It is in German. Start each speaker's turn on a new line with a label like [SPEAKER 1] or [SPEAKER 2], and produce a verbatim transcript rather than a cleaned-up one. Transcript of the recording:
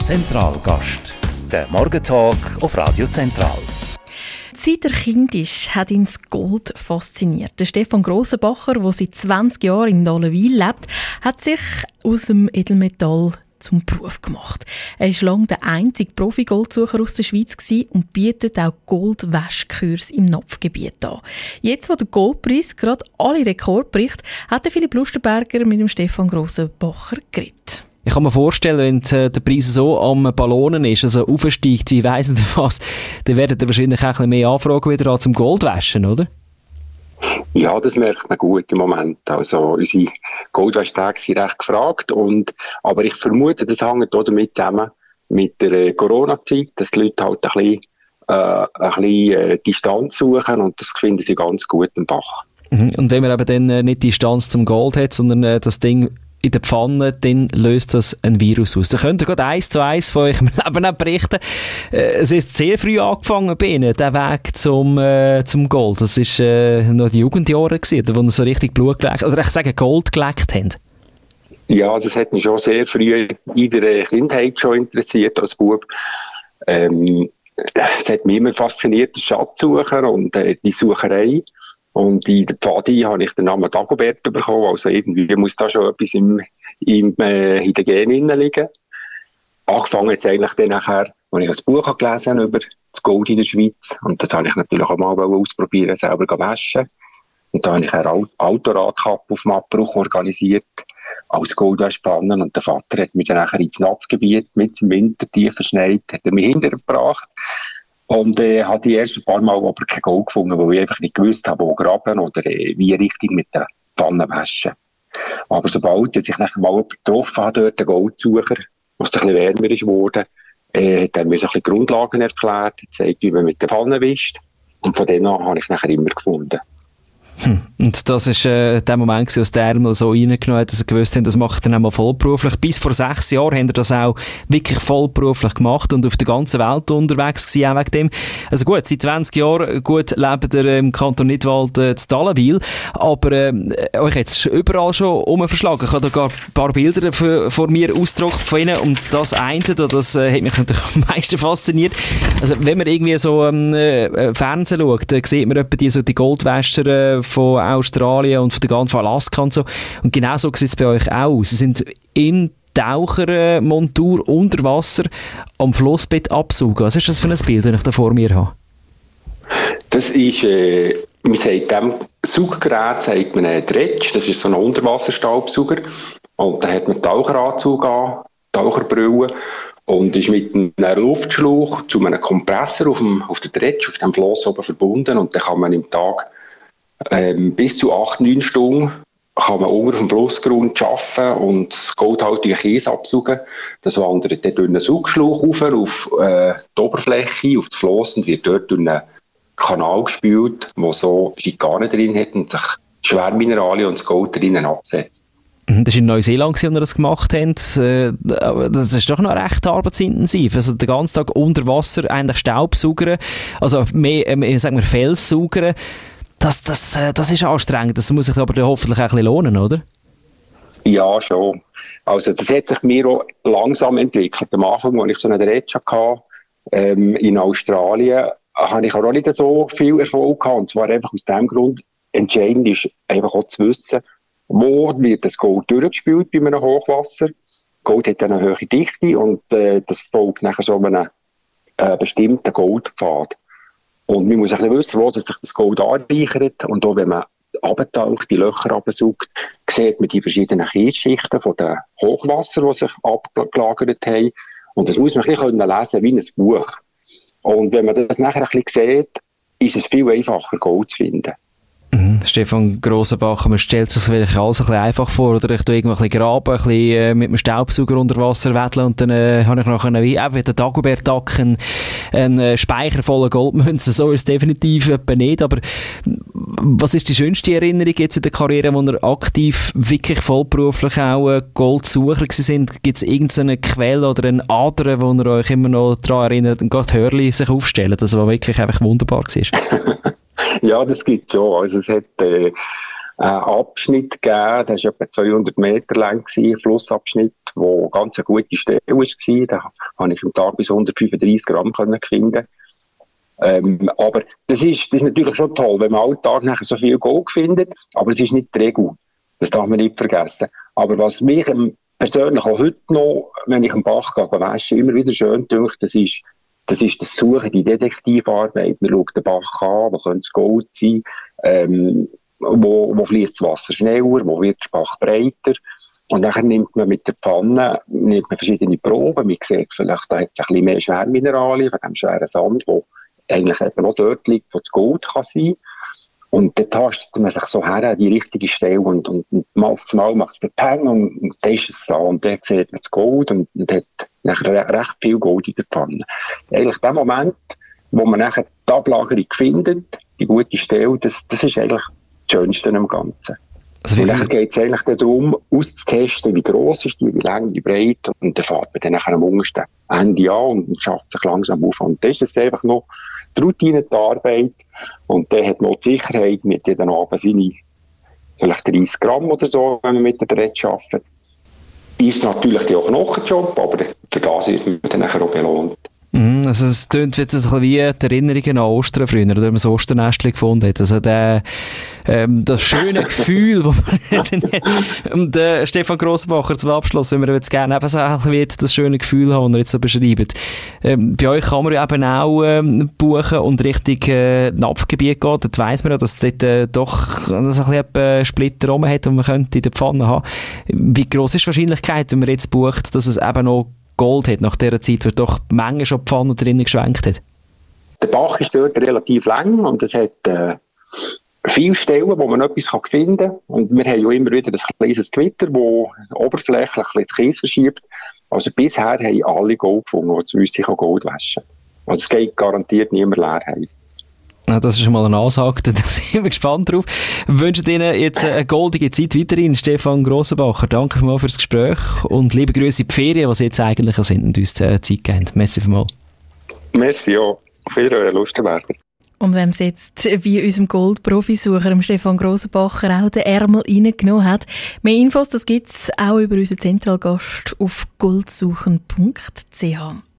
[SPEAKER 1] Zentralgast. Der Morgentalk auf Radio Zentral.
[SPEAKER 2] Seit er Kind ist, hat ihn das Gold fasziniert. Der Stefan Grossenbacher, der seit zwanzig Jahren in Dallenwil lebt, hat sich aus dem Edelmetall zum Beruf gemacht. Er war lange der einzige Profi-Goldsucher aus der Schweiz und bietet auch Goldwäschkurs im Napfgebiet an. Jetzt, wo der Goldpreis gerade alle Rekorde bricht, hat Philipp Lustenberger mit dem Stefan Grossenbacher geredet.
[SPEAKER 3] Ich kann mir vorstellen, wenn der Preis so am Ballonen ist, also aufsteigt, wie weiss nicht was, dann werden da wahrscheinlich auch ein bisschen mehr Anfragen wieder an zum Goldwaschen, oder?
[SPEAKER 4] Ja, das merkt man gut im Moment. Also unsere Goldwäschtage sind recht gefragt. Und, aber ich vermute, das hängt auch damit zusammen mit der äh, Corona-Zeit, dass die Leute halt ein bisschen, äh, ein bisschen äh, Distanz suchen und das finden sie ganz gut im Bach.
[SPEAKER 3] Mhm. Und wenn man eben dann äh, nicht Distanz zum Gold hat, sondern äh, das Ding in der Pfanne, dann löst das ein Virus aus. Da könnt ihr gerade eins zu eins von eurem Leben auch berichten. Äh, es ist sehr früh angefangen bei Ihnen, der Weg zum, äh, zum Gold. Das war äh, noch die Jugendjahre gewesen, wo ihr so richtig Blut geleckt, oder ich sage Gold geleckt habt.
[SPEAKER 4] Ja, das hat mich schon sehr früh in der Kindheit schon interessiert als Bub. Ähm, es hat mich immer fasziniert, der Schatzsucher und äh, die Sucherei. Und in der Pfadi habe ich den Namen Dagobert bekommen, also irgendwie muss da schon etwas im, im, äh, in den Genen liegen. Angefangen jetzt eigentlich dann nachher, als ich ein Buch gelesen habe über das Gold in der Schweiz. Und das habe ich natürlich auch mal ausprobieren, selber waschen. Und da habe ich eine Autoradkappe auf dem Abbruch organisiert, als Goldwäschpfanne. Und der Vater hat mich dann nachher ins Napfgebiet mit im Winter tief verschneit, hat er mich hintergebracht. Und äh, habe die ersten paar Mal aber kein Gold gefunden, weil ich einfach nicht gewusst habe, wo graben oder äh, wie richtig mit den Pfannen waschen. Aber sobald ich nachher mal jemanden getroffen habe, dort, den Goldsucher, was ein bisschen wärmer ist geworden, äh, hat er mir so ein bisschen Grundlagen erklärt, gezeigt, wie man mit den Pfannen wischt. Und von denen an habe ich nachher immer gefunden.
[SPEAKER 3] Hm. Und das war äh, der Moment, als der Ärmel so reingenommen hat, dass er gewusst hat, das macht er dann auch mal vollberuflich. Bis vor sechs Jahren haben er das auch wirklich vollberuflich gemacht und auf der ganzen Welt unterwegs gewesen, auch wegen dem. Also gut, seit zwanzig Jahren gut lebt er im Kanton Nidwald äh, zu Dallenwil, aber äh, euch hat es überall schon umverschlagen. Ich habe da gar ein paar Bilder für, vor mir ausgedruckt von Ihnen und das eine, das äh, hat mich natürlich am meisten fasziniert. Also wenn man irgendwie so ähm, äh, Fernsehen schaut, dann sieht man etwa die, so die Goldwäscher äh, von Australien und von der ganzen Alaska und so. Und genau so sieht es bei euch auch aus. Sie sind in Tauchermontur unter Wasser am Flussbett absaugen. Was ist das für ein Bild, das ich da vor mir habe?
[SPEAKER 4] Das ist, äh, man sagt dem Sauggerät sagt man einen Dredge, das ist so ein Unterwasserstaubsauger. Und da hat man Taucheranzug an, Taucherbrille und ist mit einem Luftschlauch zu einem Kompressor auf, dem, auf der Dredge, auf dem Floss oben verbunden. Und dann kann man im Tag Ähm, bis zu acht, neun Stunden kann man unter dem Flussgrund arbeiten und das goldhaltige Kies absaugen. Das wandert dann durch einen Saugschlauch rauf, auf äh, die Oberfläche, auf das Floss und wird dort durch einen Kanal gespült, der so Schikane drin hat und sich Schwermineralien und das Gold drinnen absetzt.
[SPEAKER 3] Das war in Neuseeland, als ihr das gemacht habt. Das ist doch noch recht arbeitsintensiv. Also den ganzen Tag unter Wasser eigentlich Staubsaugern, also mehr, äh, sagen wir Felssaugern. Das, das, das ist anstrengend, das muss sich aber dann hoffentlich auch ein bisschen lohnen, oder?
[SPEAKER 4] Ja, schon. Also das hat sich mir auch langsam entwickelt. Am Anfang, als ich so eine Dredge hatte, ähm, in Australien, habe ich auch nicht so viel Erfolg gehabt. Und zwar einfach aus dem Grund, entscheidend ist einfach auch zu wissen, wo wird das Gold durchgespült bei einem Hochwasser. Gold hat eine hohe Dichte und äh, das folgt nachher so einem äh, bestimmten Goldpfad. Und man muss ein bisschen wissen, wo sich das Gold anreichert. Und auch wenn man abtaucht, die Löcher absaugt, sieht man die verschiedenen Kiesschichten von den Hochwasser, die sich abgelagert haben. Und das muss man ein bisschen lesen wie ein Buch. Und wenn man das nachher ein bisschen sieht, ist es viel einfacher, Gold zu finden.
[SPEAKER 3] Mhm. Stefan Grossenbacher, man stellt sich das alles ein bisschen einfach vor, oder ich tue irgendwo ein bisschen graben, ein bisschen äh, mit einem Staubsauger unter Wasser wedeln und dann äh, habe ich noch einen, wie eben den Dagobert-Duck, einen, einen äh, Speicher voller Goldmünzen. So ist es definitiv etwa nicht, aber was ist die schönste Erinnerung jetzt in der Karriere, wo ihr aktiv, wirklich vollberuflich auch äh, Goldsucher sind? Gibt es irgendeine Quelle oder eine Ader, wo ihr euch immer noch daran erinnert und gerade Hörli sich aufstellen, das war wirklich einfach wunderbar war?
[SPEAKER 4] Ja, das gibt es schon. Also es hat äh, einen Abschnitt gegeben, der war etwa zweihundert Meter lang, ein Flussabschnitt, der ganz eine gute Stelle war. Da konnte ich am Tag bis hundertfünfunddreissig Gramm finden. Ähm, aber das ist, das ist natürlich schon toll, wenn man am Alltag nachher so viel Gold findet, aber es ist nicht die Regel. Das darf man nicht vergessen. Aber was mich persönlich auch heute noch, wenn ich am Bach gehe, wasche, immer wieder schön dünkt, das ist, das ist das Suchen, die Detektivarbeit. Man schaut den Bach an, wo könnte das Gold sein, ähm, wo, wo fließt das Wasser schneller, wo wird der Bach breiter. Und dann nimmt man mit der Pfanne nimmt man verschiedene Proben. Man sieht vielleicht, da hat es ein bisschen mehr Schwermineralien von dem schweren Sand, wo eigentlich eben auch dort liegt, wo das Gold kann sein. Und dann tastet man sich so her an die richtige Stelle und, und, und mal auf Mal macht es den Peng und, und dann ist es da. Und dann sieht man das Gold und, und hat nachher recht viel Gold in der Pfanne. Eigentlich der Moment, wo man nachher die Ablagerung findet, die gute Stelle, das, das ist eigentlich das Schönste am Ganzen. Also und dann geht es eigentlich darum, auszutesten, wie gross ist die, wie lang, wie breit. Und dann fährt man dann nachher am untersten Ende an und schafft sich langsam auf. Und dann ist es einfach noch die Routine, die Arbeit. Und dann hat man auch die Sicherheit, mit jeden Abend seine vielleicht dreißig Gramm oder so, wenn man mit der Brett arbeitet. Ist natürlich auch noch ein Job, aber für das wird man dann nachher auch belohnt.
[SPEAKER 3] Mm, also es tönt jetzt ein bisschen wie die Erinnerungen an Ostern früher, oder man das Osternestchen gefunden hat. Also der, ähm, das schöne Gefühl, das man dann hat. Und äh, Stefan Grossenbacher, zum Abschluss, wenn wir jetzt gerne eben so ein bisschen das schöne Gefühl haben, das ihr jetzt so beschreibt. Ähm, bei euch kann man ja eben auch ähm, buchen und Richtung äh, Napfgebiet gehen. Dort weiss man ja, dass es dort äh, doch so ein bisschen äh, Splitter rum hat und man könnte in der Pfanne haben. Wie gross ist die Wahrscheinlichkeit, wenn man jetzt bucht, dass es eben noch Gold hat nach dieser Zeit, weil doch die Menge schon die Pfanne drinnen geschwenkt hat?
[SPEAKER 4] Der Bach ist dort relativ lang und es hat äh, viele Stellen, wo man etwas kann finden kann. Und wir haben ja immer wieder ein kleines Gewitter, das oberflächlich ein das Kies verschiebt. Also bisher haben alle Gold gefunden, die zu uns sich Gold waschen. Also es geht garantiert niemand leer heim.
[SPEAKER 3] Ja, das ist schon mal eine Ansage, da sind wir gespannt drauf. Wir wünschen Ihnen jetzt eine goldige Zeit weiterhin. Stefan Grossenbacher, danke vielmals fürs Gespräch und liebe Grüße in die Ferien, die Sie jetzt eigentlich sind und uns die Zeit geben. Merci vielmals.
[SPEAKER 4] Merci, ja. Auf Wiedersehen, Lustenberger.
[SPEAKER 2] Und wenn es jetzt wie unserem Gold-Profisucher Stefan Grossenbacher auch den Ärmel reingenommen hat, mehr Infos, das gibt es auch über unseren Zentralgast auf goldsuchen punkt c h.